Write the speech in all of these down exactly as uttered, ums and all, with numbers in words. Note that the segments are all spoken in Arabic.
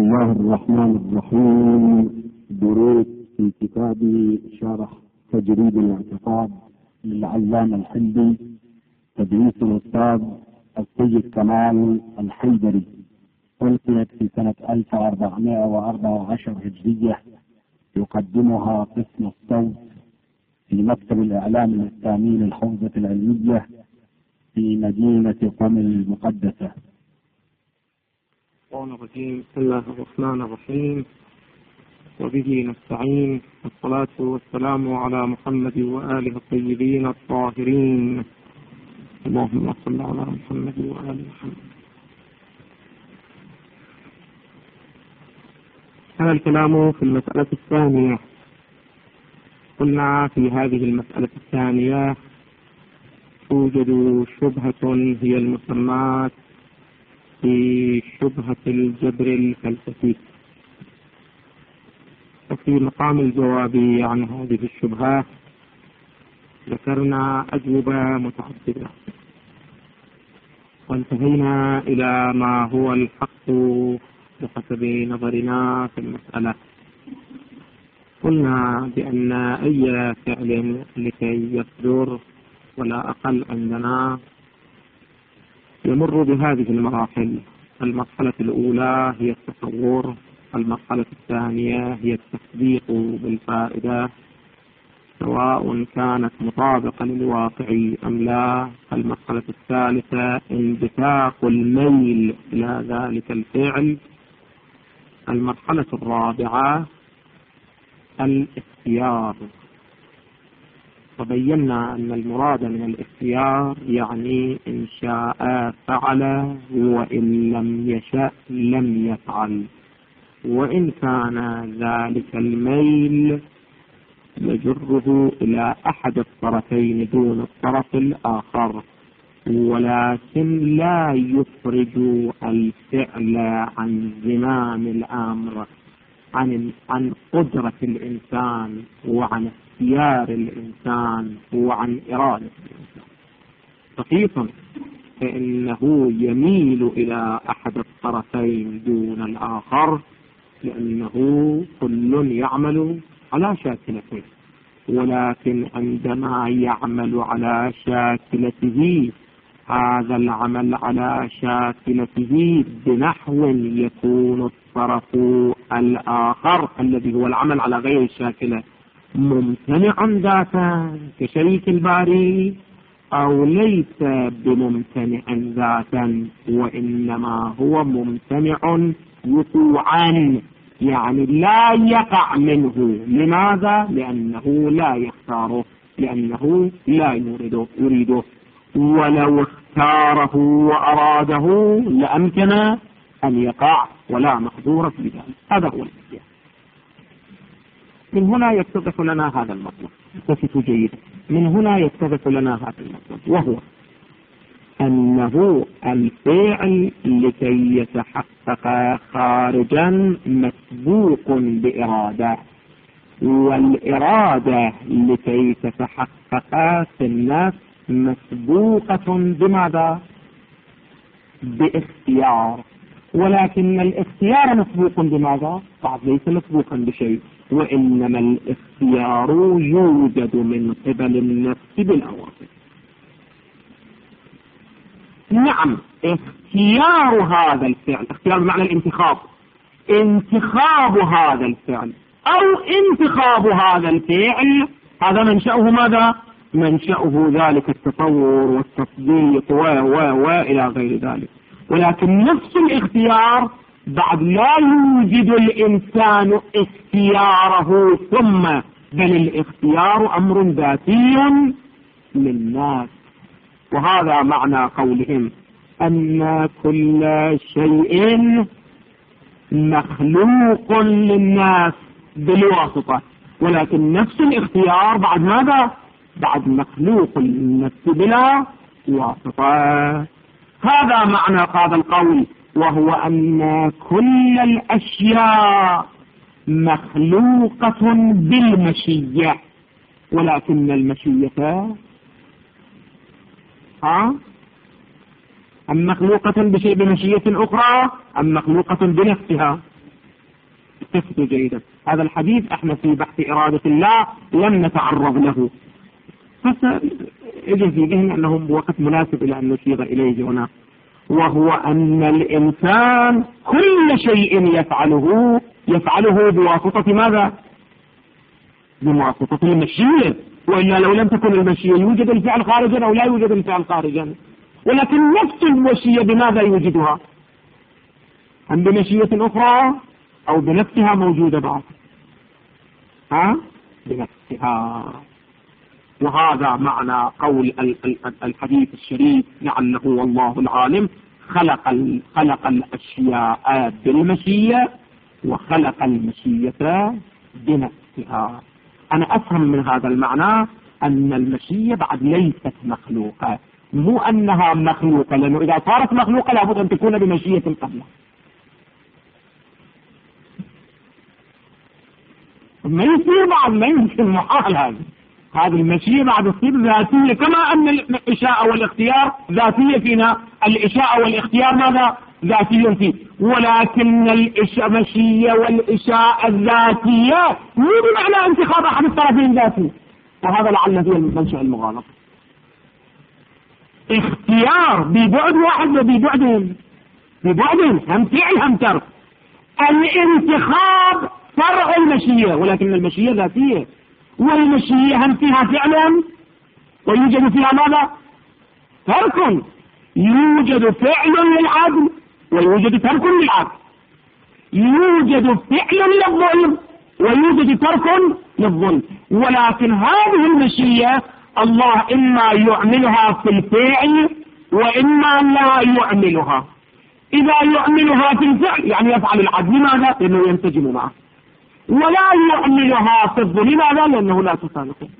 الله الرحمن الرحيم. دروس في كتاب شرح تجريد الاعتقاد للعلامة الحلبي، تدريس الأستاذ السيد كمال الحيدري، ألقيت في سنة ألف وأربعمائة وأربعة عشر هجرية. يقدمها قسم الصوت في مكتب الإعلام الإسلامي للحوزة العلمية في مدينة قم المقدسة. الرجيم. بسم الله الرحمن الرحيم، وبه نستعين، والصلاة والسلام على محمد وآله الطيبين الطاهرين. اللهم صل على محمد وآل محمد. هذا الكلام في المسألة الثانية. قلنا في هذه المسألة الثانية توجد شبهة هي المسمات في شبهة الجبر الفلسفي، وفي مقام الجواب عن هذه الشبهة ذكرنا أجوبة متعددة، وانتهينا إلى ما هو الحق بحسب نظرنا في المسألة. قلنا بأن أي فعل لكي يصدر ولا أقل عندنا يمر بهذه المراحل. المرحلة الأولى هي التصور، المرحلة الثانية هي التصديق بالفائدة سواء كانت مطابقة للواقع أم لا. المرحلة الثالثة انبثاق الميل إلى ذلك الفعل. المرحلة الرابعة الاختيار، وبينا أن المراد من الاختيار يعني إن شاء فعل وإن لم يشأ لم يفعل، وإن كان ذلك الميل يجره إلى أحد الطرفين دون الطرف الآخر، ولكن لا يخرج الفعل عن زمام الأمر، عن عن قدرة الإنسان وعن اختيار الإنسان وعن إرادة الإنسان. خصيصا فإنه يميل إلى أحد الطرفين دون الآخر، لأنه كل يعمل على شاكلته، ولكن عندما يعمل على شاكلته هذا العمل على شاكلته بنحو يكون الطرف الآخر الذي هو العمل على غير الشاكلة ممتنع ذاتا كشريك الباري، أو ليس بممتنع ذاتا وإنما هو ممتنع وقوعا، يعني لا يقع منه. لماذا؟ لأنه لا يختاره، لأنه لا يريده, يريده. ولو اختاره وأراده لأمكن أن يقع ولا مقدور في ذلك. هذا هو الاختيار. من هنا يتضح لنا هذا المطلب، التفتوا جيدا. من هنا يتضح لنا هذا المطلب، وهو أنه الفعل لكي يتحقق خارجا مسبوق بإرادة، والإرادة لكي تتحقق في النفس مسبوقة بماذا؟ باختيار. ولكن الاختيار مسبوق بماذا؟ بعد ليس مسبوقا بشيء، وإنما الاختيار يوجد من قبل النفس بالأواصر. نعم، اختيار هذا الفعل، اختيار بمعنى الانتخاب، انتخاب هذا الفعل أو انتخاب هذا الفعل، هذا منشأه ماذا؟ منشأه ذلك التطور والتصديق و و وإلى غير ذلك. ولكن نفس الاختيار بعد لا يوجد الإنسان اختياره ثم، بل الاختيار أمر ذاتي للناس. وهذا معنى قولهم أن كل شيء مخلوق للناس بالواسطة، ولكن نفس الاختيار بعد ماذا؟ بعد مخلوق للنفس بلا واسطة. هذا معنى هذا القول، وهو أن كل الأشياء مخلوقة بالمشية، ولكن المشية ها أم مخلوقة بشيء بمشية أخرى أم مخلوقة بنفسها؟ قفت جيدا. هذا الحديث احنا في بحث إرادة الله لم نتعرض له، بس يجب في ذهن أنه وقت مناسب إلى أن نشير إليه هنا، وهو أن الإنسان كل شيء يفعله يفعله بواسطة ماذا؟ بواسطة المشيئة، وإلا لو لم تكن المشيئة يوجد الفعل خارجا أو لا يوجد الفعل خارجا، ولكن نفس المشيئة بماذا يوجدها؟ أم بمشيئة أخرى أو بنفسها موجودة بعد؟ ها؟ بنفسها. وهذا معنى قول الحديث الشريف لعله والله العالم خلق خلق الأشياء بالمشيئة وخلق المشيئة بنفسها. أنا أفهم من هذا المعنى أن المشيئة بعد ليست مخلوقة، مو أنها مخلوقة، لأنه إذا صارت مخلوقة لابد أن تكون بمشيئة قبلها. ما يصير بعد، ما يمكن، محال هذا. هذه المشيئة بعد تصير ذاتية، كما أن الإشاءة والاختيار ذاتية فينا، الإشاءة والاختيار ماذا؟ ذاتي فيه، ولكن المشيئة والإشاءة الذاتية مو بمعنى انتخاب أحد الطرفين ذاتي، وهذا لعل هي المنشأ المغالط. اختيار ببعد واحد وببعدين ببعدين هم فعل هم ترك. الانتخاب فرع المشيئة، ولكن المشيئة ذاتية، والمشيئة هم فيها فعل ويوجد فيها ماذا؟ ترك. يوجد فعل للعدل ويوجد ترك للعدل، يوجد فعل للظلم ويوجد ترك للظلم، ولكن هذه المشيئة الله إما يعملها في الفعل وإما لا يعملها. إذا يعملها في الفعل يعني يفعل العدل، لماذا؟ لأنه ينسجم معه، ولا يعملها في الظلم، لماذا؟ لأنه لا تسالقه.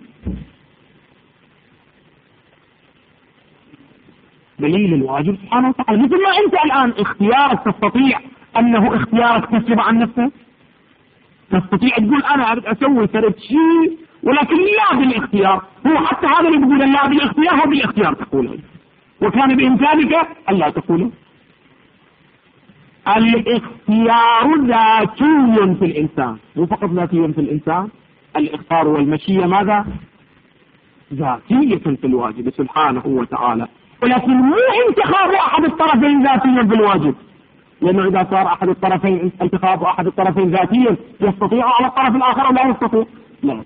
دليل الواجب سبحانه وتعالى. مثل ما أنت الآن اختيارك تستطيع أنه اختيارك تسلب عن نفسه، تستطيع تقول أنا أريد أسوي سرد شيء ولكن لا بالاختيار. هو حتى هذا اللي بيقول لا بالاختيار هو بالاختيار تقوله، وكان بإمكانك ألا تقوله. الاختيار ذاتي في الإنسان، مو فقط ذاتي في الإنسان، الاختيار والمشيئة ماذا؟ ذاتية في الواجب سبحانه وتعالى، ولكن مو انتخاب أحد الطرفين ذاتيا في الواجب، لأنه إذا صار أحد الطرفين انتخاب أحد الطرفين ذاتيا يستطيع على الطرف الآخر أو لا يستطيع؟ لا.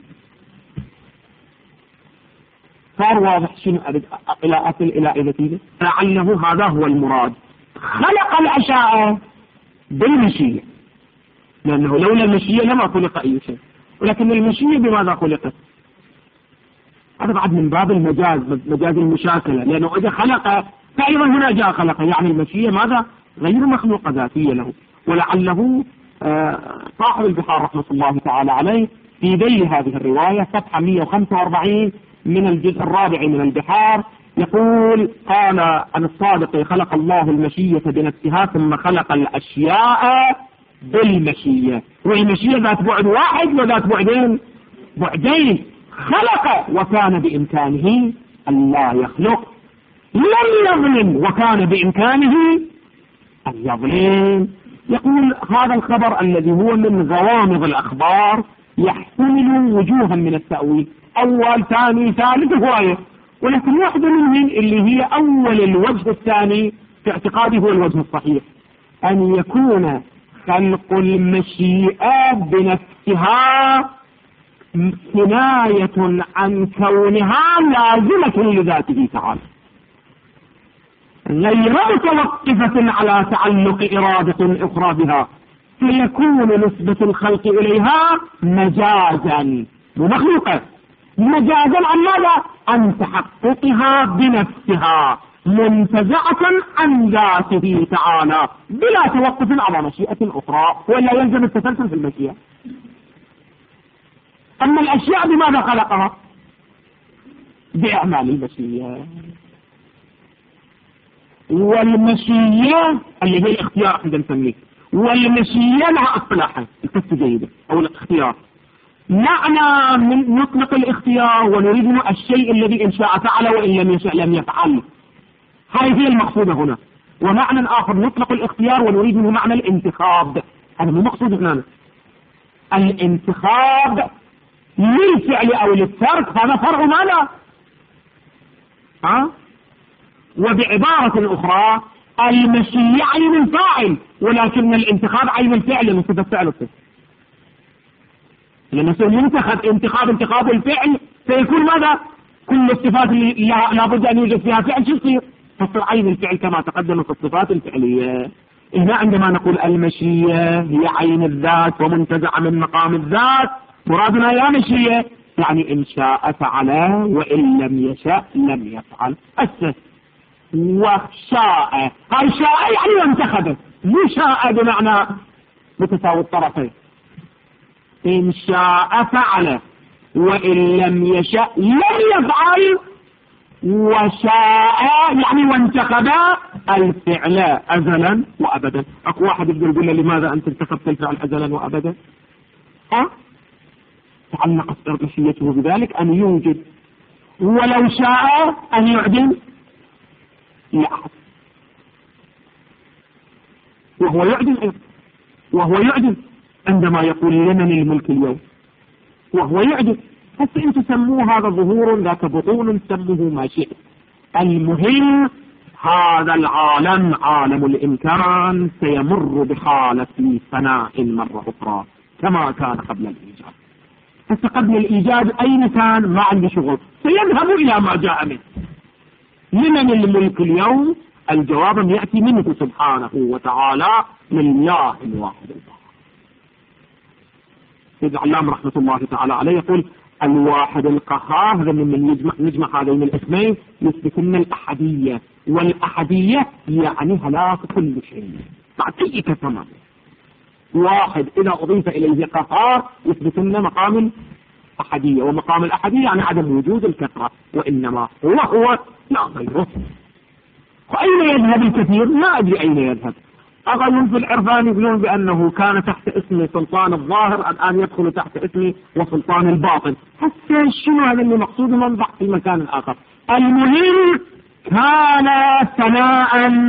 صار واضح شنو إلى أصل إلى نتيجة؟ لعله هذا هو المراد. خلق الأشياء بالمشيئة، لأنه لولا المشيئة لما خلق أي شيء، ولكن المشيئة بماذا خلقت؟ هذا بعد من باب المجاز، مجاز المشاكلة، لأنه إذا خلق فأيضا هنا جاء خلق، يعني المشيئة ماذا؟ غير مخلوقة ذاتية له. ولعله صاحب البحار رحمة الله تعالى عليه في ذيل هذه الرواية صفحة مئة وخمسة وأربعين من الجزء الرابع من البحار يقول: قال عن الصادق: خلق الله المشيئة بنفسها ثم خلق الأشياء بالمشيئة. والمشيئة ذات بعد واحد وذات بعدين بعدين. خلق وكان بإمكانه أن لا يخلق، لم يظلم وكان بإمكانه أن يظلم. يقول هذا الخبر الذي هو من غوامض الأخبار يحتمل وجوها من التأويل، أول ثاني ثالث هواية، ولكن واحدة منهم اللي هي أول الوجه الثاني في اعتقادي هو الوجه الصحيح، أن يكون خلق المشيئة بنفسها كناية عن كونها لازمة لذاته تعالى، غير متوقفة على تعلق إرادة أخرى بها، فيكون نسبة الخلق إليها مجازا ومخلوقة، مجازا عن ماذا؟ عن تحققها بنفسها، منتزعة عن ذاته تعالى بلا توقف على مشيئة أخرى، ولا يلزم التسلسل في المشيئة. أما الأشياء بماذا خلقها؟ بأعمال المشيئة، والمشيئة اللي هي الاختيار عند نسميه، والمشيئة لها اصطلاحا القصة جيدة أو الاختيار. معنى من نطلق الاختيار ونريد منه الشيء الذي إن شاء فعل وإن لم يشاء لم يفعل، هذه هي المقصودة هنا. ومعنى آخر نطلق الاختيار ونريد منه معنى الانتخاب، هذا مو مقصود هنا. الانتخاب للفعل أو للترك هذا فرع ماذا؟ ها؟ وبعبارة أخرى المشيئة عين الفاعل، ولكن الانتخاب عين الفعل من صفة فعل الصفة. لما يصير منتخب انتخاب انتخاب الفعل سيكون ماذا؟ كل الصفات اللي لابد أن يوجد فيها فعل شو يصير؟ تصير عين الفعل كما تقدم في الصفات الفعلية. هنا عندما نقول المشيئة هي عين الذات ومنتزعة من مقام الذات، مرادنا يا مشيئة يعني إن شاء فعل وإن لم يشاء لم يفعل. أسس وشاء، هاي شاء يعني وانتخبت، مو شاء بمعنى متساوي الطرفين. إن شاء فعل وإن لم يشاء لم يفعل، وشاء يعني وانتخب الفعل أزلا وأبدا. أكو واحد يقول لي لماذا أنت انتخبت الفعل أزلا وأبدا؟ ها؟ تعلقت مشيته بذلك أن يوجد، ولو شاء أن يعدم لا، وهو يعدم وهو يعدم عندما يقول لمن الملك اليوم وهو يعدم. هسه انتم سموه هذا ظهور ذاك بطول، سموه ما شئت. المهم هذا العالم عالم الإمكان سيمر بحالة فناء مرة أخرى كما كان قبل الإيجاد. هسه قبل الإيجاد أين كان؟ ما عنده شغل، سيذهب إلى ما جاء منه. لمن الملك اليوم؟ الجواب يأتي منه سبحانه وتعالى لله الواحد القهار. سيد العلام رحمة الله تعالى عليه يقول الواحد القهار هذا من نجمع, نجمع هذين الاسمين يثبت لنا الأحدية، والأحدية يعني هلاك كل شيء بعد أي تمام. واحد إذا أضيف إليه قهار يثبت لنا مقام الأحدية، ومقام الأحدية يعني عدم وجود الكثرة، وإنما هو هو لا غيره. وأين يذهب الكثير؟ ما أدري أين يذهب. أغلون في العرفان يقولون بأنه كان تحت اسم سلطان الظاهر، الآن يدخل تحت اسم وسلطان الباطن. حتى شنو هذا اللي مقصود منضح في مكان آخر. المهم كان ثناء،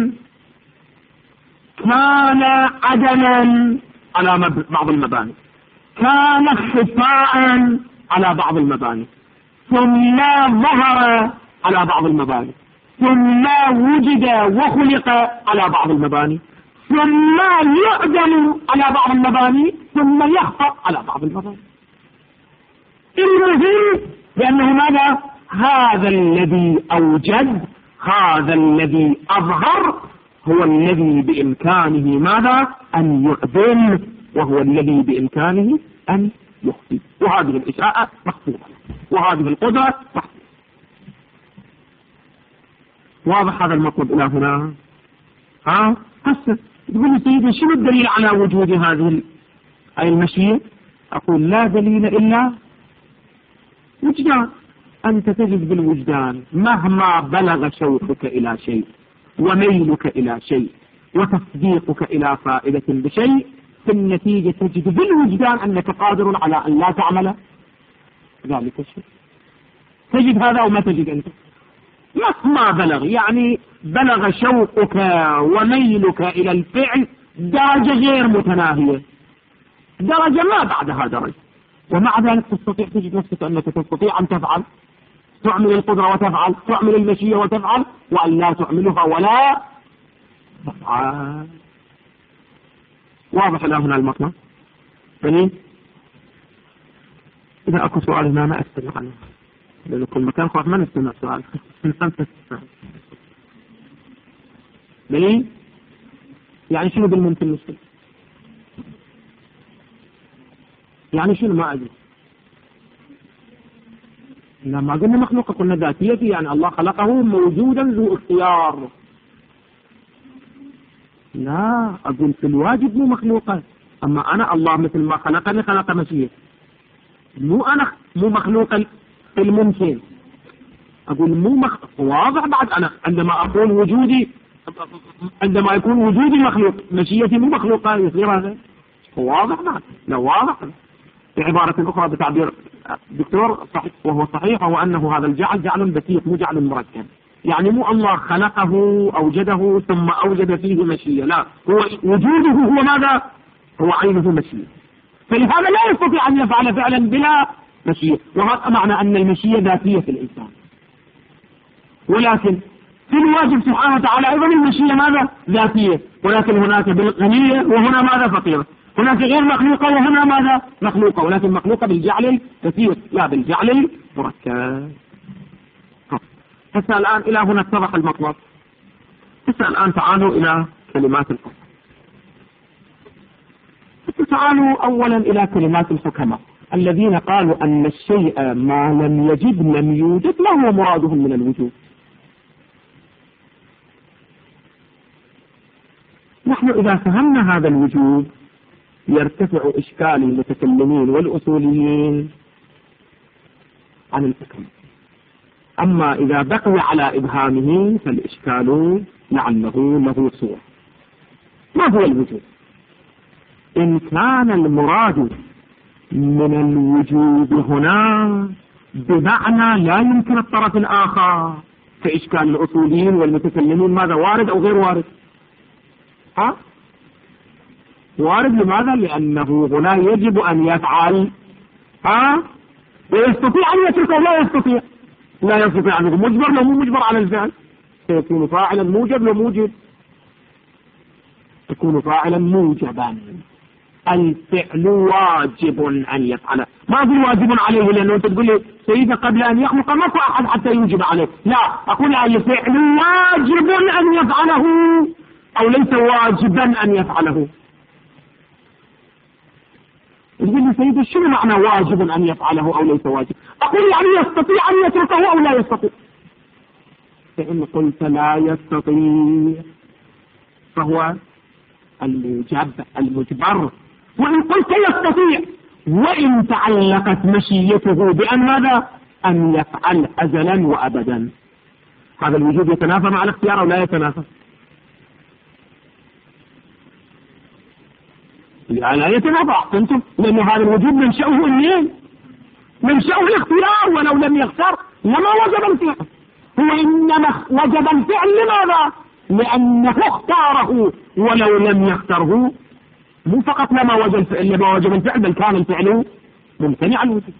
كان عدما على بعض المباني، كان خفاء على بعض المباني، ثم ظهر على بعض المباني، ثم وجد وخلق على بعض المباني، ثم يعدم على بعض المباني، ثم يخفى على بعض المباني. المهم بأنه ماذا؟ هذا الذي أوجد، هذا الذي أظهر، هو الذي بإمكانه ماذا؟ أن يعدم، وهو الذي بإمكانه أن يخفي. وهذه الإشاءة مخفوضة، وهذه القدرة مخفوضة. واضح هذا المطلب إلى هنا؟ ها؟ هسه تقول لي سيدي شنو الدليل على وجود هذه المشيئة؟ أقول لا دليل إلا وجدان. أنت تجد بالوجدان مهما بلغ شوقك إلى شيء وميلك إلى شيء وتصديقك إلى فائدة بشيء، في النتيجة تجد بالوجدان أنك قادر على أن لا تعمل ذلك الشيء. تجد هذا أو ما تجد أنت؟ مهما بلغ، يعني بلغ شوقك وميلك إلى الفعل درجة غير متناهية، درجة ما بعدها درجة، ومع ذلك تستطيع تجد نفسك أنك تستطيع أن تفعل، تعمل القدرة وتفعل، تعمل المشيئة وتفعل، وأن لا تعملها ولا تفعل. واضح إلى هنا المطلب؟ جميل. إذا أكو سؤال هنا ما أستمع عنه، لأن كل مكان خاف ما نستمع سؤال. جميل. يعني شنو بالممكن المشكلة؟ يعني شنو ما أدري. لما قلنا مخلوقة قلنا ذاتيتي، يعني الله خلقه موجودا ذو اختيار. لا أقول في الواجب مو مخلوقة، أما أنا الله مثل ما خلقني خلق مشيئة، مو أنا مو مخلوقة في الممكن. أقول مو مخ... واضح بعد أنا عندما أقول وجودي، عندما يكون وجودي مخلوق مشيئتي مو مخلوقة، يصير هذا واضح بعد. لا واضح. بعبارة أخرى بتعبير دكتور صحيح وهو صحيح، هو أنه هذا الجعل جعل بسيط مو جعل مركب. يعني مو الله خلقه أوجده ثم أوجد فيه مشيئة، لا، هو وجوده هو ماذا؟ هو عينه مشيئة. فلهذا لا يستطيع أن يفعل فعلا بلا مشيئة، وهذا معنى أن المشيئة ذاتية في الإنسان. ولكن في الواجب سبحانه وتعالى أيضا المشيئة ماذا؟ ذاتية، ولكن هناك بالغنية وهنا ماذا؟ فقيرة، هناك غير مخلوقة وهنا ماذا؟ مخلوقة، ولكن مخلوقة بالجعل الكثير لا بالجعل المركب. هسه الآن إلى هنا اتضح المطلب. هسه الآن تعالوا إلى كلمات الفقهاء. تعالوا أولا إلى كلمات الحكماء الذين قالوا أن الشيء ما لم يجب لم يوجد، ما هو مرادهم من الوجود؟ نحن إذا فهمنا هذا الوجود يرتفع إشكال المتكلمين والأصوليين عن الحكمة. أما إذا بقي على إبهامه فالإشكال لعله له صورة. ما هو الوجود؟ إن كان المراد من الوجود هنا بمعنى لا يمكن الطرف الآخر كإشكال الأصوليين والمتكلمين، ماذا وارد أو غير وارد؟ ها؟ وارد. لماذا؟ لأنه هنا يجب أن يفعل ها؟ ويستطيع أن يترك أو لا يستطيع. لا يستطيع أن يكون مجبر لو مو مجبر على الفعل، سيكون فاعلا موجب لو موجب، يكون فاعلا موجبا. الفعل واجب أن يفعله، ما أقول واجب عليه لأنه أنت تقول لي سيدنا قبل أن يخلق ما في أحد حتى يوجب عليه، لا، أقول الفعل واجب أن يفعله أو ليس واجبا أن يفعله. تقول لي سيدنا شنو معنى واجب أن يفعله أو ليس واجب؟ أقول يعني يستطيع أن يتركه أو لا يستطيع. فإن قلت لا يستطيع فهو الموجب المجبر، وإن قلت يستطيع وإن تعلقت مشيته بأن ماذا؟ أن يفعل أزلا وأبدا. هذا الوجود يتنافى مع الاختيار أو لا يتنافى؟ لا يتنافى. أحسنتم، لأن هذا الوجود منشأه منين؟ منشأه الاختيار، ولو لم يختار لما وجب الفعل. هو إنما وجب الفعل لماذا؟ لأنه اختاره، ولو لم يختاره مو فقط لما وجب لما وجب الفعل بل كان الفعل ممتنع الوجود.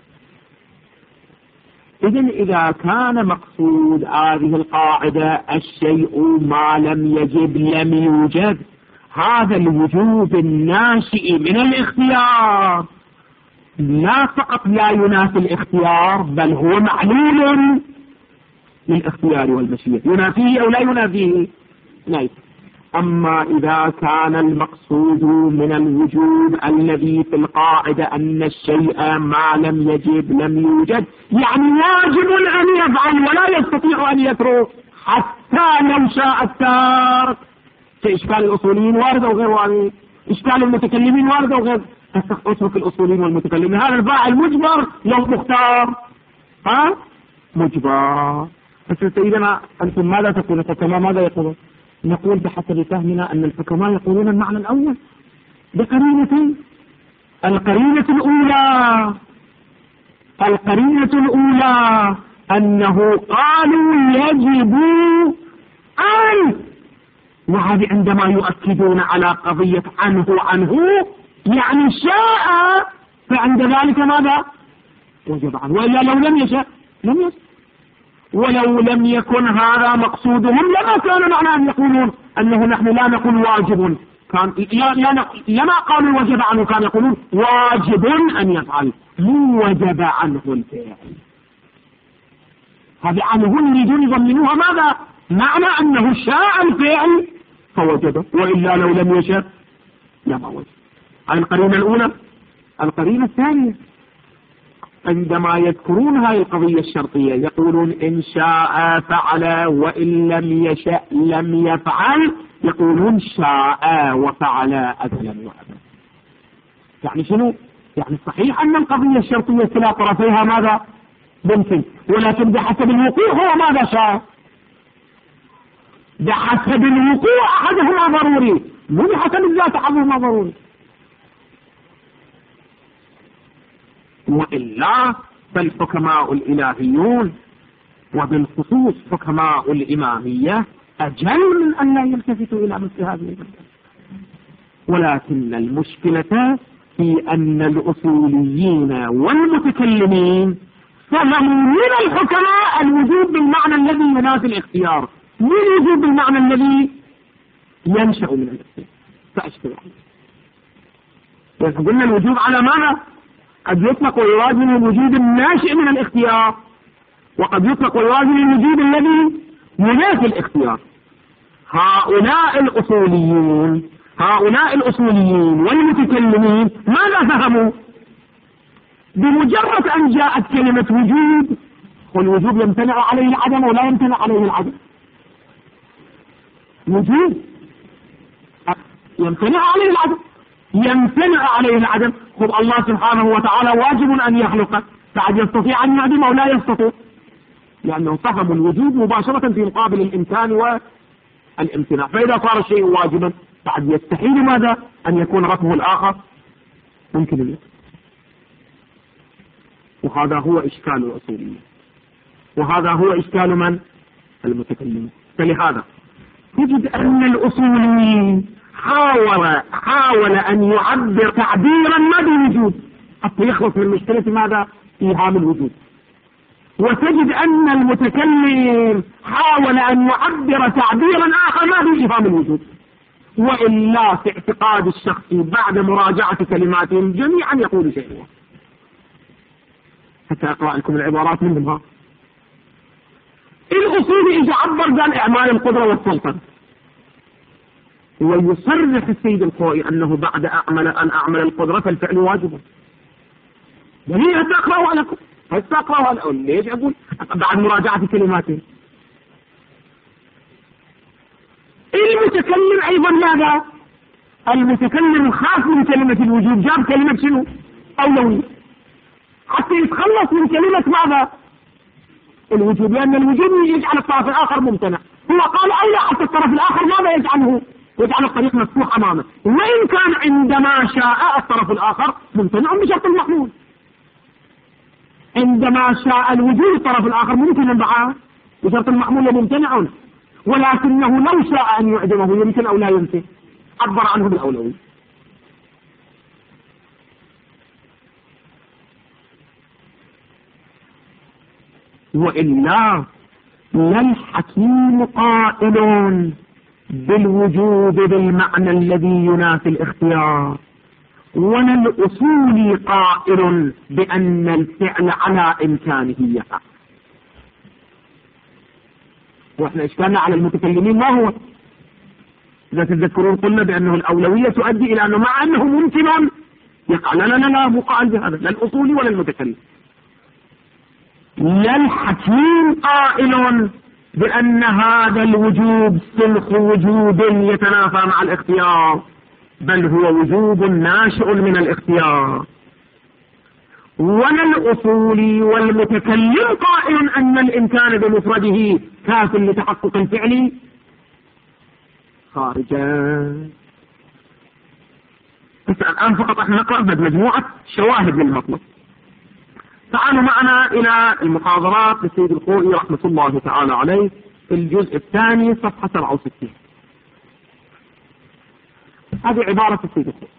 إذن إذا كان مقصود هذه القاعدة الشيء ما لم يجب لم يوجد، هذا الوجود الناشئ من الاختيار لا فقط لا ينافي الاختيار بل هو معلول للاختيار والمشيئة، ينافيه أو لا ينافيه؟ لا. أما إذا كان المقصود من الوجود الذي في القاعدة أن الشيء ما لم يجب لم يوجد، يعني واجب أن يفعل ولا يستطيع أن يترك حتى لو شاء التارك. كإشكال الأصوليين وارد أو غير وارد؟ إشكال المتكلمين وارد أو غير؟ اترك الأصوليين والمتكلمين، هذا الفاعل مجبر لو مختار ها؟ مجبر. بس سيدنا أنتم ماذا تقولون؟ الحكماء ماذا يقولون؟ نقول بحسب فهمنا أن الحكماء يقولون المعنى الأول بقرينة. القرينة الأولى القرينة الأولى أنه قالوا يجب أن، وهذه عندما يؤكدون على قضية عنه عنه يعني شاء، فعند ذلك ماذا؟ وجب عنه، وإلا لو لم يشاء لم يشاء. ولو لم يكن هذا مقصودهم لما كان معنى أن يقولون أنه نحن لا نقول واجب، كان لا لا لما قالوا وجب عنه كان يقولون واجب أن يفعل، مو وجب عنه الفعل. هذه عنه يريدون يضمنوها ماذا؟ معنى أنه شاء الفعل فوجب، وإلا لو لم يشاء لما وجب. هذه القرينة الأولى. القرينة الثانية عندما يذكرون هذه القضية الشرطية يقولون إن شاء فعل وإن لم يشاء لم يفعل، يقولون شاء وفعل أزلا وأبدا. يعني شنو؟ يعني صحيح أن القضية الشرطية كلا طرفيها ماذا؟ ممكن، ولكن بحسب الوقوع هو ماذا شاء؟ بحسب الوقوع أحدهما ضروري، مو بحسب الذات أحدهما ضروري. وإلا فالحكماء الإلهيون وبالخصوص حكماء الإمامية أجل من أن لا يلتفتوا إلى مثل هذه المسألة. ولكن المشكلة في أن الأصوليين والمتكلمين فهموا من الحكماء الوجوب بالمعنى الذي ينافي الاختيار، من الوجوب بالمعنى الذي ينشأ من الاختيار. فأشكل عليه قلنا الوجوب على ماذا؟ قد يطلق ويراد من الوجوب الناشئ من الاختيار، وقد يطلق ويراد من الوجوب الذي ينافي الاختيار. هؤلاء الأصوليون هؤلاء الأصوليين والمتكلمين ماذا فهموا؟ بمجرد أن جاءت كلمة وجوب، والوجوب يمتنع عليه العدم ولا يمتنع عليه العدم. وجوب يمتنع عليه العدم يمتنع عليه العدم. خذ الله سبحانه وتعالى واجب أن يخلق، فعد يستطيع أن يعدم أو لا يستطيع، لأنه فهم الوجوب مباشرة في مقابل الإمكان والامتناع. فإذا صار الشيء واجبا فعد يستحيل ماذا؟ أن يكون رفعه الآخر ممكن له. وهذا هو إشكال الأصوليين، وهذا هو إشكال من؟ المتكلمين. فلهذا تجد أن الأصوليين حاول حاول أن يعبر تعبيرا ما بالوجود حتى يخلص من مشكلة ماذا؟ إيهام الوجود. وتجد أن المتكلم حاول أن يعبر تعبيرا آخر ما بإيهام الوجود. وإلا في اعتقاد الشخص بعد مراجعة كلماتهم جميعا يقول شيء. حتى أقرأ لكم العبارات منها. الأصول إذا عبر قال إعمال القدرة والسلطنة، ويصرح السيد الخوئي أنه بعد أعمل أن أعمل القدرة فالفعل واجب. يعني هسه أقرأها لكم هسه أقرأها لكم ليش أقول بعد مراجعة كلماتهم. المتكلم أيضا ماذا؟ المتكلم خاف من كلمة الوجوب، جاب كلمة شنو؟ أولوية، حتى يتخلص من كلمة ماذا؟ الوجوب، لأن الوجوب يجعل الطرف الآخر ممتنع. هو قال أولى حتى الطرف الآخر ماذا يجعله؟ يجعل الطريق مفتوح أمامه، وإن كان عندما شاء الطرف الآخر ممتنع بشرط المحمول. عندما شاء الوجود الطرف الآخر ممكن معه بشرط المحمول ممتنع، ولكنه لو شاء أن يعدمه يمكن أو لا يمكن، عبر عنه بالأولوية. وإلا للحكيم قائل بالوجوب بالمعنى الذي ينافي الاختيار، وللأصول قائل بأن الفعل على إمكانه يقع. وإحنا إشكالنا على المتكلمين ما هو؟ إذا تذكرون قلنا بأنه الأولوية تؤدي إلى أنه مع أنه ممكن يقع. لا لا لا لا مو قائل بهذا، لا الأصول ولا المتكلم. للحكيم قائل بأن هذا الوجوب سلخ وجوب يتنافى مع الاختيار، بل هو وجوب ناشئ من الاختيار. وللأصول والمتكلم قائل أن الإمكان بمفرده كاف لتحقق الفعل خارجا. بس الآن فقط احنا نقرأ مجموعة شواهد للمطلب. تعالوا معنا إلى المحاضرات للسيد الخوئي رحمة الله تعالى عليه في الجزء الثاني صفحة سبعة وستين. هذه عبارة السيد الخوئي: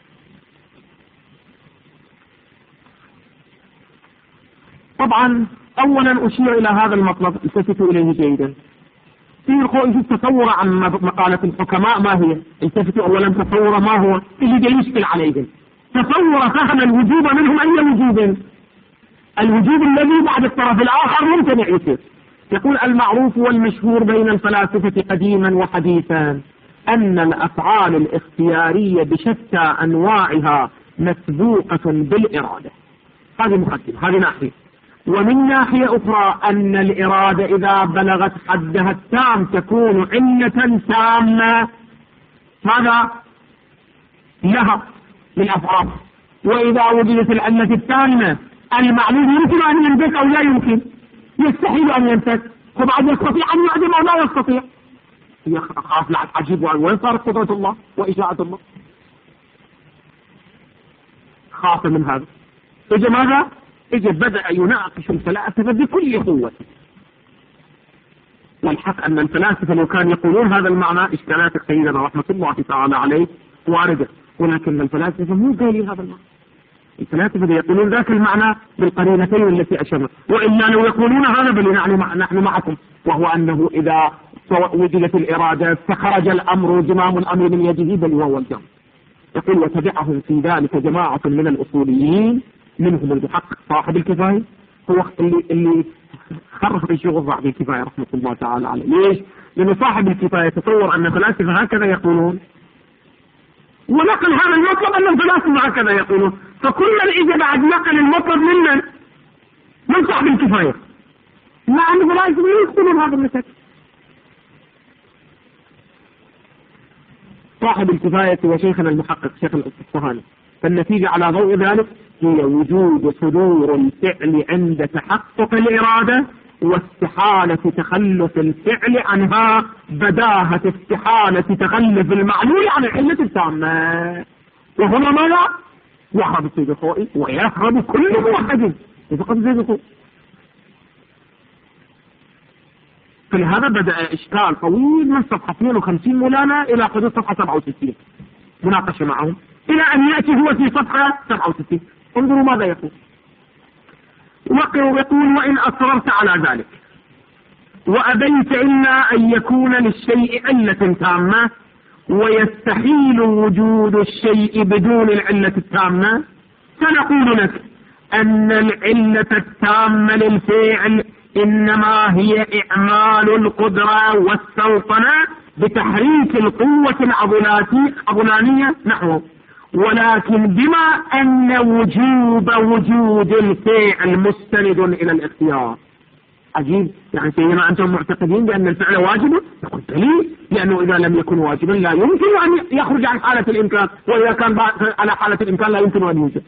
طبعا أولا أشير إلى هذا المطلب، التفتوا إليه جيدا. السيد الخوئي في التصور عن مقالة الحكماء ما هي؟ التفتوا أولا تصور ما هو اللي جاي يشكل عليهم. تصور فهم الوجوب منهم أي وجوب؟ الوجوب الذي بعد الطرف الآخر ممتنع يصير. يقول: المعروف والمشهور بين الفلاسفة قديما وحديثا أن الأفعال الاختيارية بشتى أنواعها مسبوقة بالإرادة. هذه مقدمة، هذه ناحية. ومن ناحية أخرى أن الإرادة إذا بلغت حدها التام تكون علة تامة ماذا؟ لها للأفعال. وإذا وجدت العلة التامة المعلوم يمكن أن ينفك أو لا يمكن، يستحيل أن ينفك، وبعد يستطيع أن يعدم أو لا يستطيع. يخاف لعب عجيب، وين صارت قدرة الله وإشاعة الله؟ خاف من هذا. إجا ماذا؟ إجا بدأ يناقش الفلاسفة بكل قوة. والحق أن الفلاسفة لو كانوا يقولون هذا المعنى إشكالات سيدنا رحمة الله تعالى عليه واردة، ولكن الفلاسفة مو قايلين هذا المعنى. الفلاسفة يقولون ذاك المعنى بالقرينتين التي أشرنا، وإلا لو يقولون هذا بل نحن معكم، وهو أنه إذا وجدت الإرادة فخرج الأمر زمام الأمر من يده بل وهو الجمع. يقول وتبعهم في ذلك جماعة من الأصوليين منهم المحقق صاحب الكفاية، هو اللي اللي خرف الشغل صاحب الكفاية رحمة الله تعالى عليه. ليش؟ لأن صاحب الكفاية تصور أن الفلاسفة هكذا يقولون، ونقل هذا المطلب أن الفلاسفة هكذا يقولون، فكل إذا بعد نقل المطلب منا من صاحب الكفاية، مع أن الفلاسفة يقولون هذا المثل. صاحب الكفاية وشيخنا المحقق شيخ الأصفهاني، فالنتيجة على ضوء ذلك هي وجود صدور الفعل عند تحقق الإرادة واستحالة تخلف الفعل عنها بداهة استحالة تخلف المعلول عن العلة التامة. وهنا ماذا؟ يهرب السيد الخوئي ويهرب كل موحد فقط زي الخوئي. فلهذا بدأ إشكال طويل من صفحة اثنين وخمسين مولانا إلى حدود صفحة سبعة وستين مناقشة معهم، إلى أن يأتي هو في صفحة سبعة وستين. انظروا ماذا يقول. ويقول وإن أصررت على ذلك وأبيت إلا أن يكون للشيء علة تامة ويستحيل وجود الشيء بدون العلة التامة، فنقول لك أن العلة التامة للفعل إنما هي إعمال القدرة والسلطنة بتحريك القوة العضلانية نحوه، ولكن بما أن وجوب وجود الفعل مستند إلى الاختيار. عجيب، يعني سيما أنتم معتقدين بأن الفعل واجب؟ نقول دليل، لأنه إذا لم يكن واجبا لا يمكن أن يخرج عن حالة الإمكان، وإذا كان على حالة الإمكان لا يمكن أن يوجد.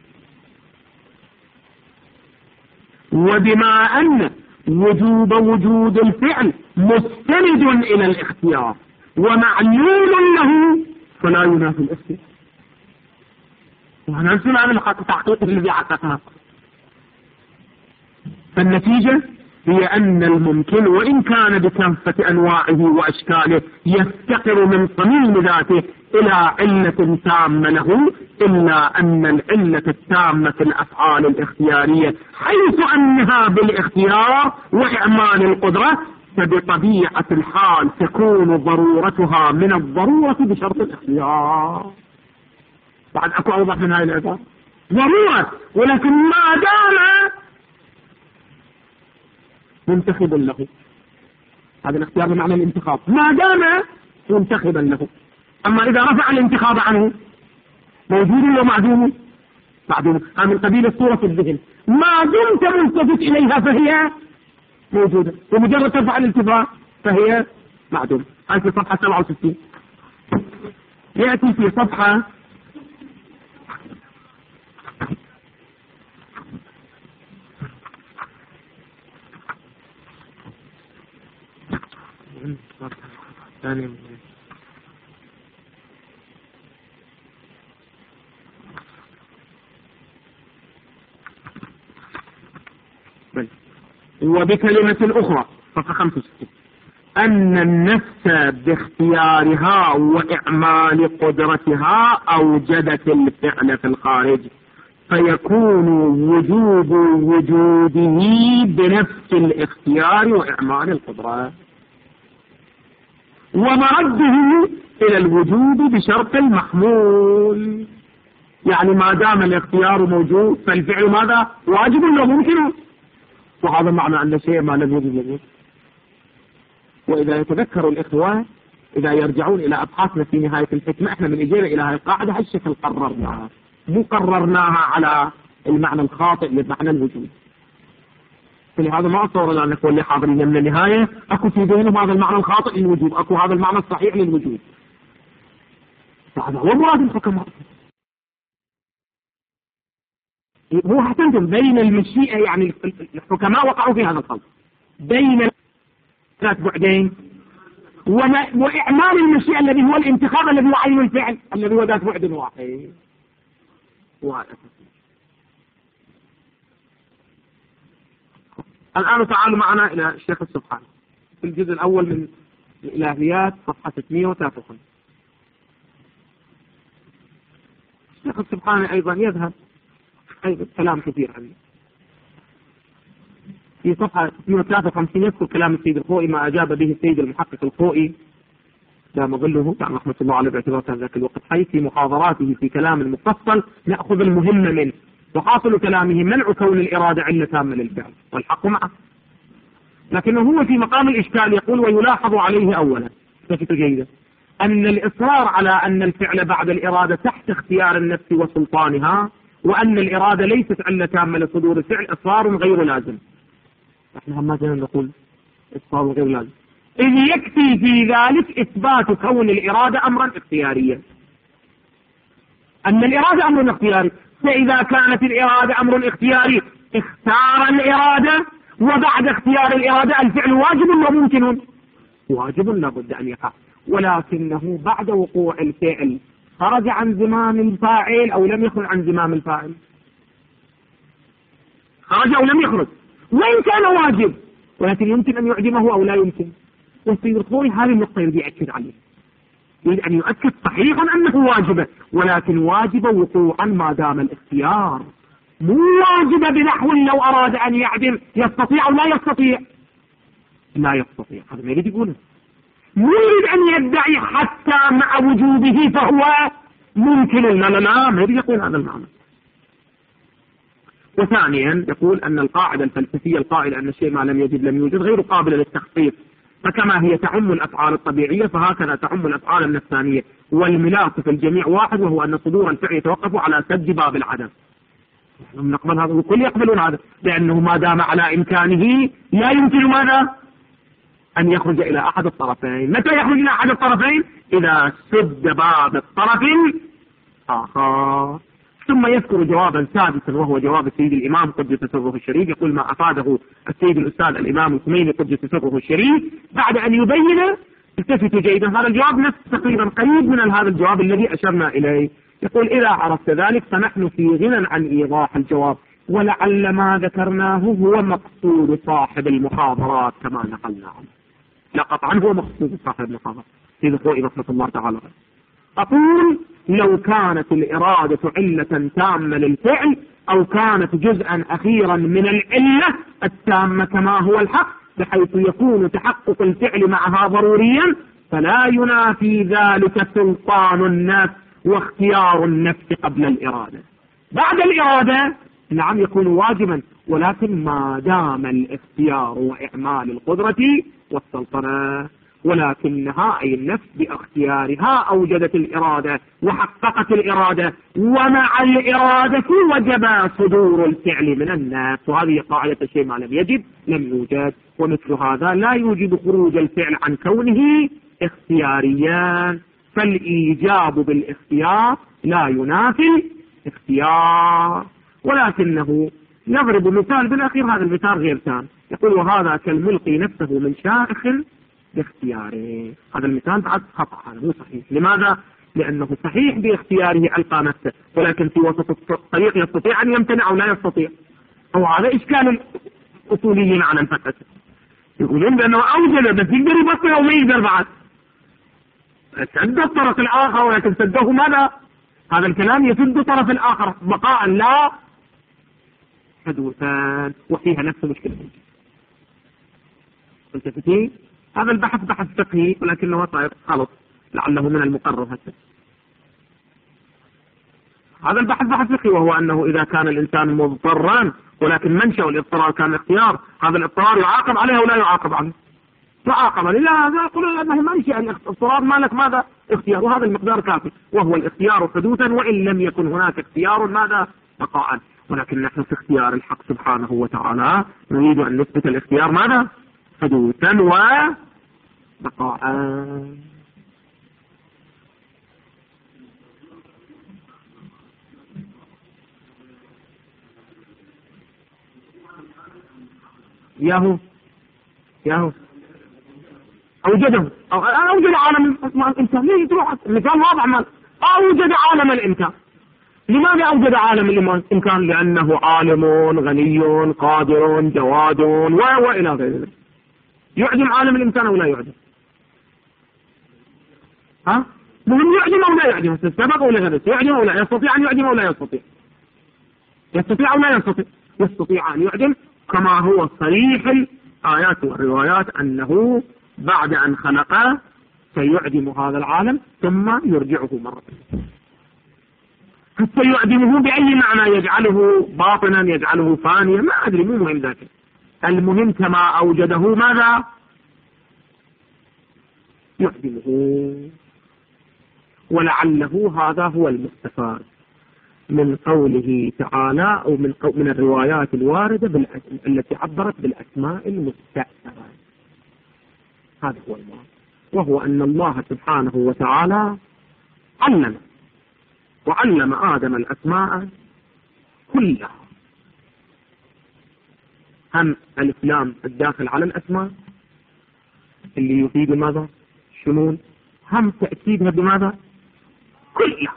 وبما أن وجوب وجود الفعل مستند إلى الاختيار ومعلول له فلا ينافي الاختيار. وننسل عن التحقيق الذي حققناه. فالنتيجة هي أن الممكن وإن كان بكافة أنواعه وأشكاله يفتقر من صميم ذاته إلى علة تامة له، إلا أن العلة التامة في الأفعال الاختيارية حيث أنها بالاختيار وإعمال القدرة فبطبيعة الحال تكون ضرورتها من الضرورة بشرط الاختيار. بعد أكو أوضح من هذه العبارة ضرورة، ولكن ما دام منتخبا له، هذا الاختيار بمعنى الانتخاب، ما دام منتخبا له. أما إذا رفع الانتخاب عنه موجود ولا معدوم؟ معدوم. هذا من قبيل الصورة في الذهن، ما دمت ملتفت إليها فهي موجودة، ومجرد ترفع الانتباه فهي معدوم. هذه في صفحة سبعة وستين. يأتي في صفحة ثاني وبكلمة أخرى صفحة خمسة وستين أن النفس باختيارها وإعمال قدرتها أوجدت الفعل في الخارج، فيكون وجوب وجوده بنفس الاختيار وإعمال القدرة، ومرده إلى الوجوب بشرط المحمول. يعني ما دام الاختيار موجود فالفعل ماذا؟ واجب ولا ممكن؟ وهذا معنى أن شيء ما لم يوجد يجوز. وإذا يتذكر الإخوان إذا يرجعون إلى أبحاثنا في نهاية الحكمة، إحنا من إجينا إلى هذه القاعدة هالشكل قررناها، مو قررناها على المعنى الخاطئ لمعنى الوجود. فلهذا ما أتصور لأن نكون اللي حاضرين من النهاية أكو في ذهنهم هذا المعنى الخاطئ للوجود، أكو هذا المعنى الصحيح للوجود. هذا هو مراد الحكماء. هو حسنتم بين المشيئة، يعني الحكماء وقعوا في هذا الخلط بين ثلاث بعدين وإعمال المشيئة الذي هو الانتخاب الذي هو عين الفعل الذي هو ذات بعد واحد. الآن تعالوا معنا إلى الشيخ السبحاني في الجزء الأول من الإلهيات صفحة ستمائة وثلاثة وخمسين. الشيخ السبحاني أيضا يذهب أيضا كلام كثير عنه. في صفحة مئة وثلاثة وخمسين يذكر كلام السيد الخوئي ما أجاب به السيد المحقق الخوئي دام ظله دام رحمة الله عليه باعتبار كان ذاك الوقت حي في محاضراته في كلام مفصل نأخذ المهم منه، وحاصل كلامه منع كون الإرادة علة تامة للفعل والحق معه، لكنه هو في مقام الإشكال يقول ويلاحظ عليه أولا تفتوا جيدا أن الإصرار على أن الفعل بعد الإرادة تحت اختيار النفس وسلطانها، وأن الإرادة ليست علة تامة لصدور الفعل إصرار غير لازم. احنا هم مثلا نقول إصرار غير لازم، إذ يكفي في ذلك إثبات كون الإرادة أمرا اختياريا، أن الإرادة أمر اختياري، فإذا كانت الإرادة أمر اختياري اختار الإرادة، وبعد اختيار الإرادة الفعل واجب وممكن، واجب لابد أن يقع، ولكنه بعد وقوع الفعل خرج عن زمام الفاعل أو لم يخرج عن زمام الفاعل، خرج أو لم يخرج، وإن كان واجب ولكن يمكن أن يعدمه أو لا يمكن. والسيد الخوئي هذه النقطة يريد يأكد عليه، يريد أن يؤكد صحيحا أنه واجب، ولكن واجب وقوعا ما دام الاختيار، مو واجب بنحو لو أراد أن يعدم يستطيع أو لا يستطيع، لا يستطيع، هذا ما يريد يقوله، مو يريد أن يدعي حتى مع وجوده فهو ممكن، لا لا لا ما يريد يقول هذا المعنى. وثانيا يقول أن القاعدة الفلسفية القائلة أن الشيء ما لم يجد لم يوجد غير قابل للتخصيص، فكما هي تعم الأفعال الطبيعية فهكذا تعم الأفعال النفسانية، والملاك في الجميع واحد، وهو أن صدور الفعل يتوقف على سد باب العدم. نقبل هذا والكل يقبلون هذا، لأنه ما دام على إمكانه لا يمكن ماذا أن يخرج إلى أحد الطرفين. متى يخرج إلى أحد الطرفين؟ إذا سد باب الطرف الآخر. ثم يذكر جوابا سادسا وهو جواب السيد الإمام قدس سره الشريف، يقول ما أفاده السيد الأستاذ الإمام الخميني قدس سره الشريف بعد أن يبين، التفتوا جيدا، هذا الجواب نفس تقريبا قريب من هذا الجواب الذي أشرنا إليه. يقول إذا عرفت ذلك فنحن في غنى عن إيضاح الجواب، ولعل ما ذكرناه هو مقصود صاحب المحاضرات كما نقلنا عنه. لا قطعا هو مقصود صاحب المحاضرات سيد الخوئي رحمة الله تعالى. أقول لو كانت الإرادة علة تامة للفعل أو كانت جزءا أخيرا من العلة التامة كما هو الحق، بحيث يكون تحقق الفعل معها ضروريا، فلا ينافي ذلك سلطان النفس واختيار النفس قبل الإرادة. بعد الإرادة نعم يكون واجبا، ولكن ما دام الاختيار وإعمال القدرة والسلطنة، ولكنها أي النفس باختيارها أوجدت الإرادة وحققت الإرادة، ومع الإرادة وجب صدور الفعل من النفس، وهذه قاعدة الشيء ما لم يجد لم يوجد، ومثل هذا لا يوجد خروج الفعل عن كونه اختياريا، فالإيجاب بالاختيار لا ينافي الاختيار. ولكنه يضرب مثال بالأخير، هذا المثال غير تام، يقول وهذا كالملقي نفسه من شائخ باختياره. هذا المثال بعد خطأ، هذا مو صحيح. لماذا؟ لأنه صحيح باختياره ألقى نفسه، ولكن في وسط الطريق يستطيع أن يمتنع أو لا يستطيع، وهذا إشكال الأصوليين على الفتح، يقولون بأنه أوجد بس يقدر يبطل أو ما يقدر بعد، سد الطرف الآخر، ولكن سده ماذا؟ هذا الكلام يسد الطرف الآخر بقاء لا حدوثا، وفيها نفس المشكلة. التفتي هذا البحث بحث فقهي ولكنه طائر خلط، لعله من المقرر هذا. هذا البحث بحث فقهي، وهو أنه إذا كان الإنسان مضطرا ولكن منشأ الاضطرار كان اختيار، هذا الاضطرار يعاقب عليه ولا يعاقب عنه؟ يعاقب عليه. لا، هذا يقول أنه منشأ الاضطرار مالك ماذا؟ اختيار، وهذا المقدار كافي، وهو الاختيار حدوثا، وإن لم يكن هناك اختيار ماذا؟ بقاء. ولكن نحن في اختيار الحق سبحانه وتعالى نريد أن نثبت الاختيار ماذا؟ حدوثا وبقاء. ياهو ياهو أوجده أو أوجد عالم الإمكان. ليه تروح المثال واضح مال أوجد عالم الإمكان. لماذا أوجد عالم الإمكان؟ لأنه عالم غني قادر جواد وإلى غير ذلك. يعدم عالم الإمكان أو لا يعدم؟ ها؟ مهم يعدم أو لا يعدم؟ السبب أو لا يعدم؟ يعدم أو لا يستطيع أن يعدم أو لا يستطيع؟ يستطيع أو لا يستطيع؟ يستطيع أن يعدم، كما هو صريح الآيات والروايات أنه بعد أن خلقه سيعدم هذا العالم ثم يرجعه مرة. سيعدمه بأي معنى؟ يجعله باطنا، يجعله فانيا، ما أدري، مو مهم ذاك. المهم كما أوجده ماذا؟ يعدمه. ولعله هذا هو المستفاد من قوله تعالى أو من, من الروايات الواردة التي عبرت بالأسماء المستأثرة. هذا هو المعنى، وهو أن الله سبحانه وتعالى علم وعلم آدم الأسماء كلها، هم الإسلام الداخل على الأسماء اللي يفيد ماذا؟ شمول، هم تأكيدها بماذا؟ كلها.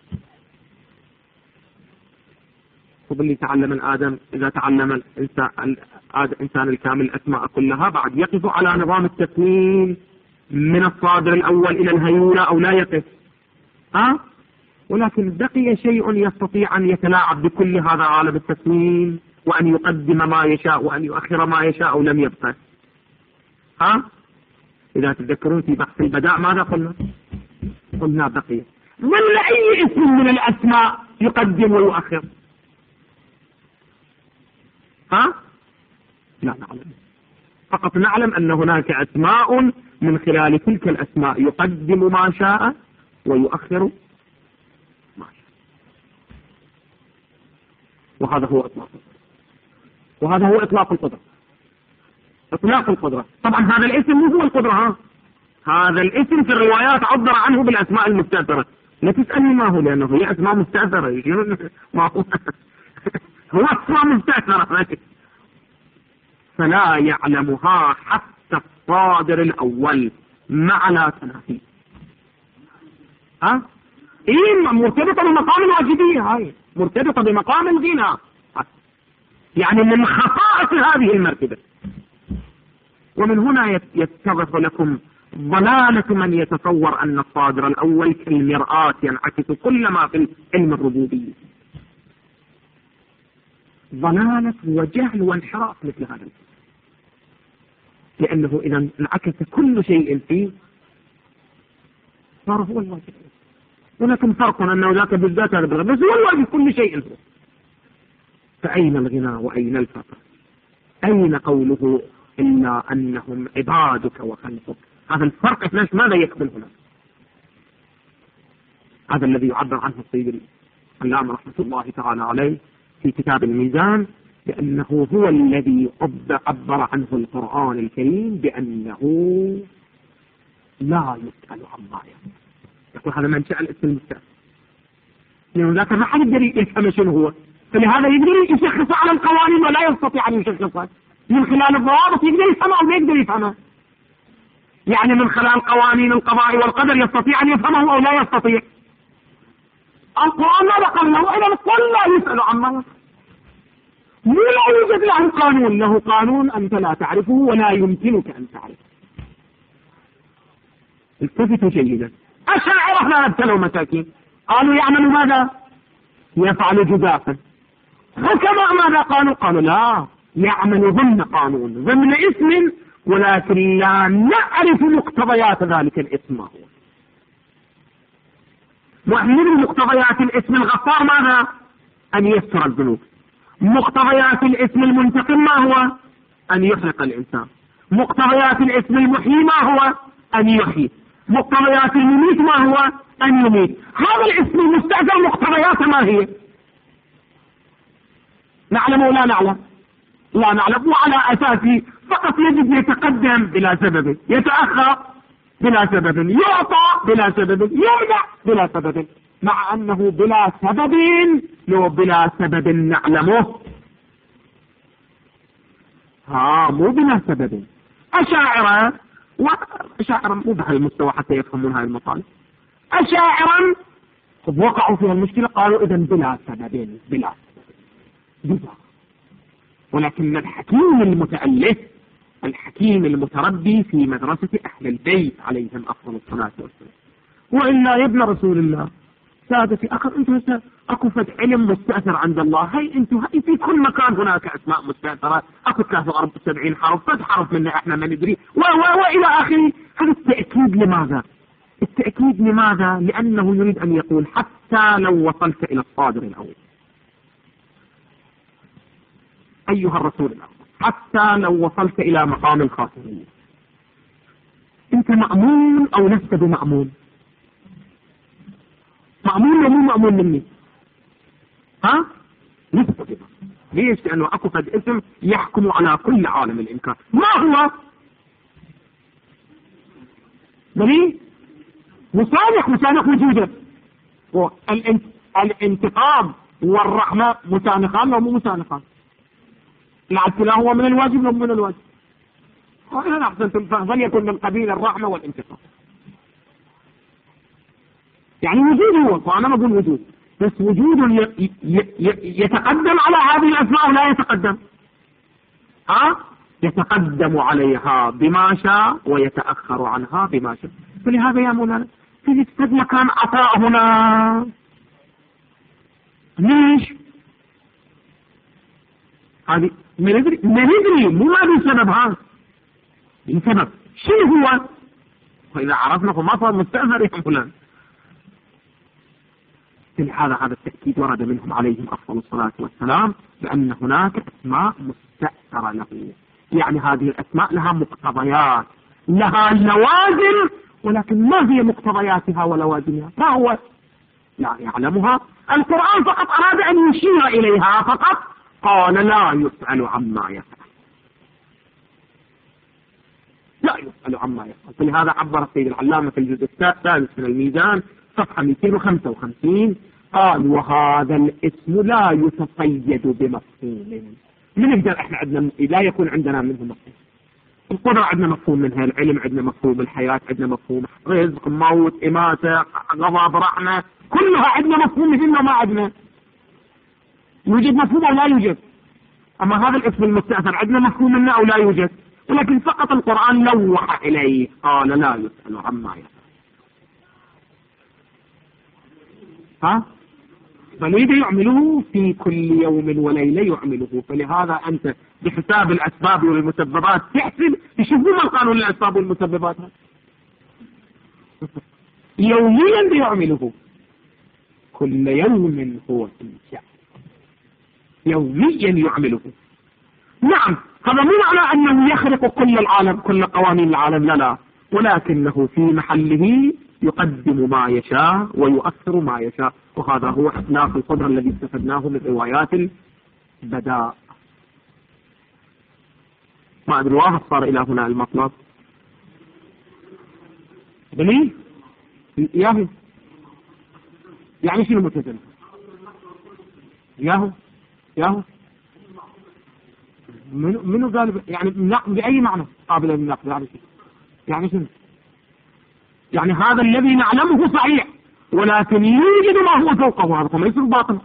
وباللي تعلم الآدم إذا تعلم الإنسان الإنسان الكامل الأسماء كلها بعد يقف على نظام التكوين من الصادر الأول إلى الهيولة أو لا يقف؟ ها؟ ولكن بقي شيء يستطيع أن يتلاعب بكل هذا عالم التكوين وأن يقدم ما يشاء وأن يؤخر ما يشاء ولم يبقى. ها؟ إذا تذكرون في بحث البداء ماذا قلنا؟ قلنا بقي من أي اسم من الأسماء يقدم ويؤخر؟ ها؟ لا نعلم، فقط نعلم أن هناك أسماء من خلال تلك الأسماء يقدم ما شاء ويؤخر ما شاء. وهذا هو إطلاق وهذا هو إطلاق القدرة. إطلاق القدرة طبعا هذا الاسم مو هو القدرة، ها؟ هذا الاسم في الروايات عبر عنه بالأسماء المستأثرة. لا تسألني ما هو، لأنه هي أسماء مستأثرة. ما هو هو أسماء مستأثرة، فلا يعلمها حتى الصادر الأول مع لا تنافي. ها؟ إيه مرتبطة بمقام الواجبية، هاي مرتبطة بمقام الغنى، يعني من خصائص هذه المرتبة. ومن هنا يتضح لكم ضلالة من يتصور أن الصادر الأول كالمرآة ينعكس كل ما في علم الربوبية. ضلالة وجهل وانحراف مثل هذا، لأنه إذا انعكس كل شيء فيه صار هو الواجب. ولكن فرق أنه ذاك بالذات هذا بالغير، بس هو الواجب كل شيء هو. فأين الغنى وأين الفقر؟ أين قوله إلا أنهم عبادك وخلقك؟ هذا الفرق إحناش ماذا يقبل هنا؟ هذا الذي يعبر عنه الصيدلي علامة رحمة الله تعالى عليه في كتاب الميزان، لأنه هو الذي عبر عنه القرآن الكريم بأنه لا يسأل عما يفعل. يقول هذا منشأ الاسم المستأثر، لأنه ذاك ما حد يقدر يفهم شنو هو، فلهذا يقدر يشخص على القوانين ولا يستطيع أن يشخصها من خلال الضوابط. يقدر يفهمها أو لا يقدر يفهمها، يعني من خلال قوانين القضاء والقدر يستطيع أن يفهمه أو لا يستطيع. القرآن ماذا قال له؟ إذا قل لا يسأل عما يفعل. مو لا يوجد له قانون، له قانون أنت لا تعرفه ولا يمكنك أن تعرفه. التفتوا جيدا. الشاعر احنا نبتلوا مساكين قالوا يعمل ماذا؟ يفعل جزافا. حكماء ماذا قالوا؟ قالوا لا، يعمل ضمن قانون ضمن اسم، ولكن لا نعرف مقتضيات ذلك الاسم ما هو. ومن مقتضيات الاسم الغفار ماذا؟ أن يستر الذنوب. مقتضيات الاسم المنتقم ما هو؟ أن يحرق الإنسان. مقتضيات الاسم المحيي ما هو؟ أن يحيي. مقتضيات المميت ما هو؟ أن يميت. هذا الاسم المستأثر مقتضياته ما هي؟ نعلم ولا نعلم؟ لا نعلم. وعلى أساسه فقط يجب يتقدم بلا سبب، يتأخر بلا سبب، يعطى بلا سبب، يمنع بلا سبب، مع أنه بلا سبب لو بلا سبب نعلمه. ها مو بلا سبب. أشاعرة وأشاعرة مو بهالمستوى حتى يفهمون هاي المطالب. أشاعرة وقعوا في المشكلة قالوا إذن بلا سبب بلا سبب. ولكن الحكيم المتألف الحكيم المتربي في مدرسة أهل البيت عليهم أفضل الصلاة والسلام، وإلا يا ابن رسول الله سادتي أخذ أنتم هسه أكو فد علم مستأثر عند الله، هي أنتم هي في كل مكان هناك أسماء مستأثرة، أكو ثلاثة وسبعين حرف، فد حرف منه إحنا ما ندري و و وإلى آخره. هذا التأكيد لماذا؟ التأكيد لماذا؟ لأنه يريد أن يقول حتى لو وصلت إلى الصادر الأول أيها الرسول الأول، حتى لو وصلت إلى مقام الخاتمية، أنت مأمون أو لست بمأمون؟ مأمون ومو مأمون مني؟ ها؟ لست بمأمون. ليش؟ لأنه أكو قد اسم يحكم على كل عالم الإمكان. ما هو؟ بني مصالح مصالح وجوده. الانتقام والرحمة متانقان أو مو متانقان؟ العدل هو من الواجب أو من الواجب؟ وإن أحسنتم فليكن من قبيل الرحمة والانتقام. يعني وجود هو، وأنا ما أقول وجود، بس وجود ي... ي... يتقدم على هذه الأسماء ولا يتقدم؟ ها؟ يتقدم عليها بما شاء ويتأخر عنها بما شاء. فلهذا يا مولانا في نسبة مكان عطاء هنا. ليش؟ هذه ما ندري ما ندري مو ما في سبب. هذا السبب شنو هو؟ وإذا عرفنا فما صار مستأثر يا مولانا. لهذا هذا التأكيد ورد منهم عليهم أفضل الصلاة والسلام بأن هناك أسماء مستأثرة له، يعني هذه الأسماء لها مقتضيات، لها لوازم، ولكن ما هي مقتضياتها ولوازمها؟ ما هو؟ لا يعلمها. القرآن فقط أراد أن يشير إليها فقط، قال لا يسأل عما يفعل، لا يسأل عما يفعل. فلهذا عبر السيد العلامة في الجزء الثالث من الميزان صفحة مئتين وخمسة وخمسين قال وهذا الاسم لا يتقيد بمفهوم. من نقدر احنا عندنا لا يكون عندنا منه مفهوم؟ القدرة عندنا مفهوم منها، العلم عندنا مفهوم، الحياة عندنا مفهوم، رزق، موت، إماتة، غضب، رحمة، كلها عندنا مفهوم منها. ما عندنا يوجد مفهوم أو لا يوجد؟ أما هذا الاسم المستأثر عندنا مفهوم منه أو لا يوجد؟ ولكن فقط القرآن لوح إليه قال لا يسأل عما يفعل. ها؟ بل يعمله في كل يوم وليلة يعمله. فلهذا أنت بحساب الأسباب والمسببات تحسب تشوفوا ما القانون الأسباب والمسببات يوميا بيعمله، كل يوم هو في شأن، يوميا يعمله. نعم هذا مو معنى أنه يخرق كل العالم كل قوانين العالم، لا لا، ولكنه في محله يقدم ما يشاء ويؤثر ما يشاء. وهذا هو إطلاق القدرة الذي استفدناه من روايات البداء. ما أدري واضح صار إلى هنا المطلب؟ بني ياهو يعني شنو متزن؟ ياهو ياهو منو منو قال يعني بأي معنى قابل للنقد؟ يعني يعني شنو؟ يعني هذا الذي نعلمه صحيح ولكن يوجد ما هو فوقه، هذا ما يصير باطل.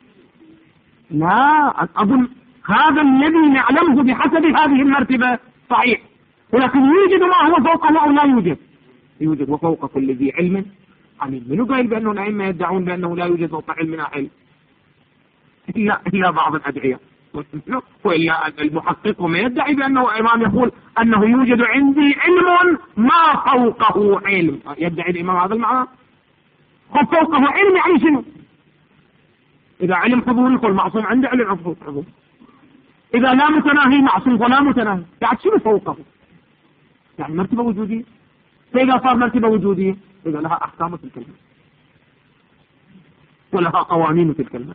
لا أظن هذا الذي نعلمه بحسب هذه المرتبة صحيح، ولكن يوجد ما هو فوقه أو لا يوجد؟ يوجد. وفوق كل ذي علم عليم. منو قال بأنه الأئمة يدعون بأنه لا يوجد فوق علمنا علم؟ إلا إلا بعض الأدعية، وإلا المحقق ما يدعي بأنه إمام يقول أنه يوجد عندي علم ما فوقه علم. يدعي الإمام هذا المعنى؟ فوقه علم يعني شنو؟ إذا علم حضور يقول معصوم عنده علم حضور، إذا لا متناهي معصوم ولا متناهي، يعني شنو فوقه؟ يعني مرتبة وجودية. فإذا صار مرتبة وجودية إذا لها أحكام في الكلمة ولها قوانين في الكلمة.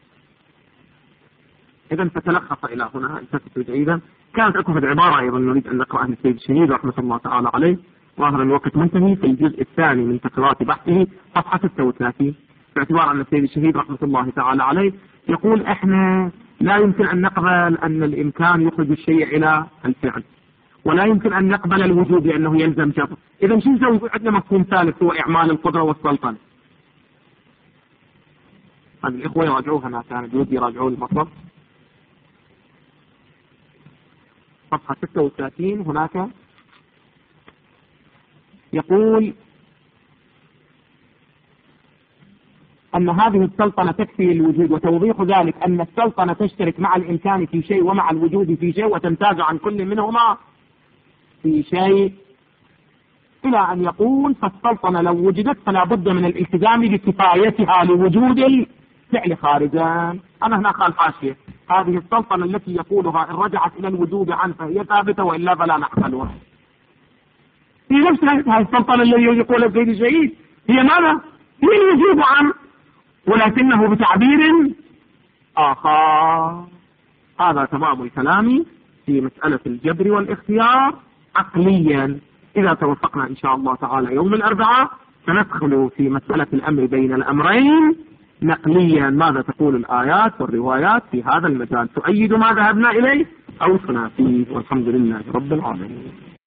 إذا فتلخص إلى هنا التفتوا جيدا. كانت أكو عبارة أيضا نريد أن نقرأها من السيد الشهيد رحمة الله تعالى عليه، ظاهر الوقت منتهي، في الجزء الثاني من تقريرات بحثه صفحة ستة وثلاثين، باعتبار أن السيد الشهيد رحمة الله تعالى عليه يقول إحنا لا يمكن أن نقبل أن الإمكان يخرج الشيء إلى الفعل، ولا يمكن أن نقبل الوجود لأنه يلزم شرط. إذا شو نسوي؟ عندنا مفهوم ثالث هو إعمال القدرة والسلطنة. هذه الإخوة يراجعوها، أنا كان جودي يراجعوا المطلب صفحة ستة وثلاثين. هناك يقول أن هذه السلطنة تكفي الوجود، وتوضيح ذلك أن السلطنة تشترك مع الإمكان في شيء ومع الوجود في شيء، وتمتاز عن كل منهما في شيء، إلى أن يقول فالسلطنة لو وجدت فلا بد من الالتزام بكفايتها لوجود الفعل خارجا. أنا هنا قال حاشية، هذه السلطنة التي يقولها إن رجعت إلى الوجود عنه فهي ثابتة وإلا فلا نقبلها. في نفس هذه السلطنة التي يقول الزيد الشهيد هي ماذا؟ هي الوجود عنه، ولكنه بتعبير آخر. هذا تمام الكلام في مسألة الجبر والاختيار عقليا. إذا توفقنا إن شاء الله تعالى يوم الأربعاء سندخل في مسألة الأمر بين الأمرين نقليا، ماذا تقول الآيات والروايات في هذا المجال، تؤيد ما ذهبنا إليه أو تنافيه، والحمد لله رب العالمين.